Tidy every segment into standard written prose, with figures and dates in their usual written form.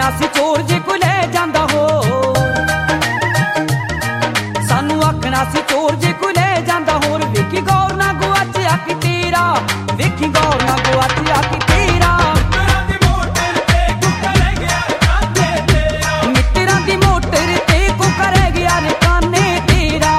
आखना सी चोर जे कोई ले जांदा हो, सानू आखना सी चोर जे कोई ले जांदा होर। वेखी गौर ना गुआचिया कि तेरा, वेखी गौर ना गुआचिया कि तेरा। मित्तरां दी मोटर ते कोका रह गया रे काने तेरा।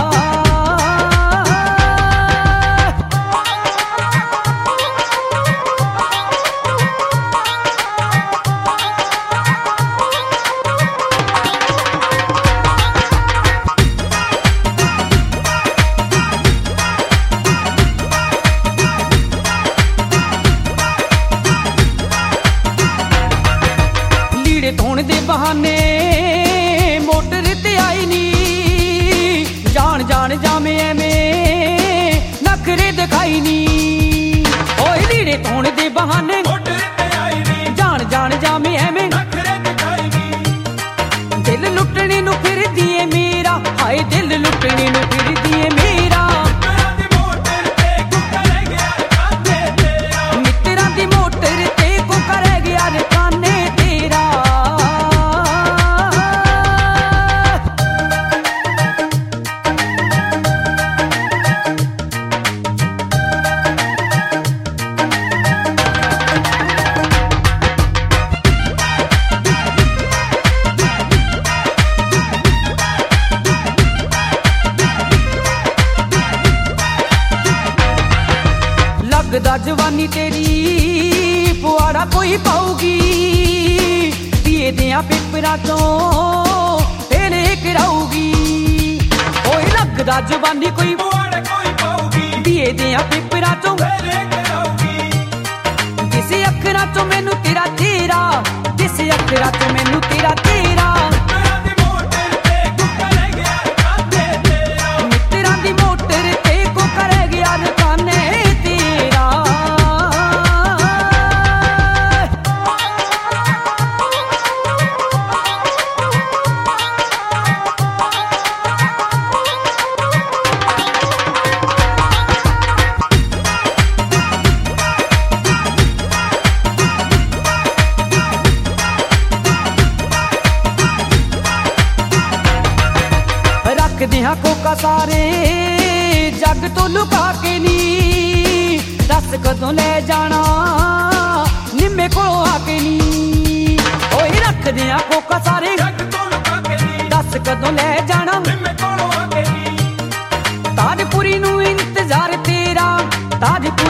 धोने दे बहाने मोटर ते आई नी, जान जान जामे एवें नखरे दिखाई नी। ओए लीड़े धोने दे बहाने मोटर ते आई नी, जान जान जामे एवें नखरे दिखाई नी। दिल लुटने नू फिरदी ऐ मेरा, हाय दिल लुटने नू फिरदी ऐ मेरा। मित्तरां दी मोटर ते कोका रह गया रे काने तेरा। लगदा जवानी तेरी पुआड़ा कोई पाऊगी, पिए दियां पेपरां चों फेल कराऊगी। ओए लगदा जवानी कोई पुआड़ा कोई पाऊगी, पिए दियां पेपरां चों फेल कराऊगी। किसे अखरां चों मैनू तेरा तेरा, किसे अखरां चों मैनू तेरा तेरा। मित्तरां दी मोटर ते कोका रह गया रे काने तेरा। रखदे हां कोका सारे जग तो लुका के नी, दस कदों ले जाना निम्मे कोलों आके नी। ओए रखदे हां कोका सारे जग तो लुका के नी, दस कदों ले जाना निम्मे कोलों आके नी। ताजपुरी नू इंतजार तेरा, ताजपुरी